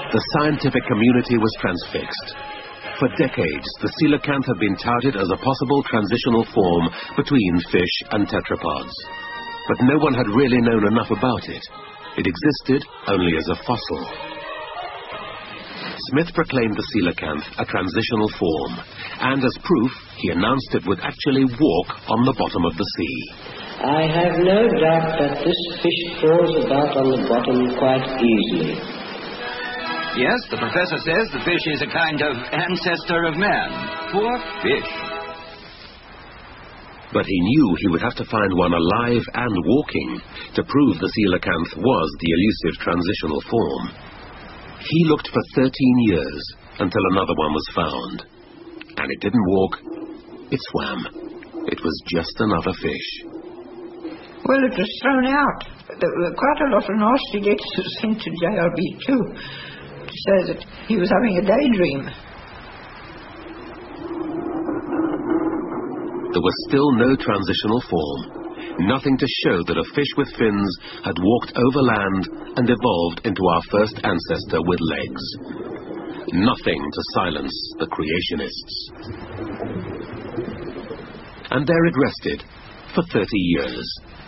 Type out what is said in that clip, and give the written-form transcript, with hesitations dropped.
the scientific community was transfixed. For decades, the coelacanth had been touted as a possible transitional form between fish and tetrapods. But no one had really known enough about it. It existed only as a fossil. Smith proclaimed the coelacanth a transitional form, and as proof, he announced it would actually walk on the bottom of the sea. I have no doubt that this fish crawls about on the bottom quite easily. Yes, the professor says the fish is a kind of ancestor of man. Poor fish. But he knew he would have to find one alive and walking to prove the coelacanth was the elusive transitional form. He looked for 13 years until another one was found. And it didn't walk, it swam. It was just another fish. Well, it was thrown out. There were quite a lot of nasty letters sent to JLB too, to say that he was having a daydream. There was still no transitional form, nothing to show that a fish with fins had walked over land and evolved into our first ancestor with legs. Nothing to silence the creationists. And there it rested for 30 years.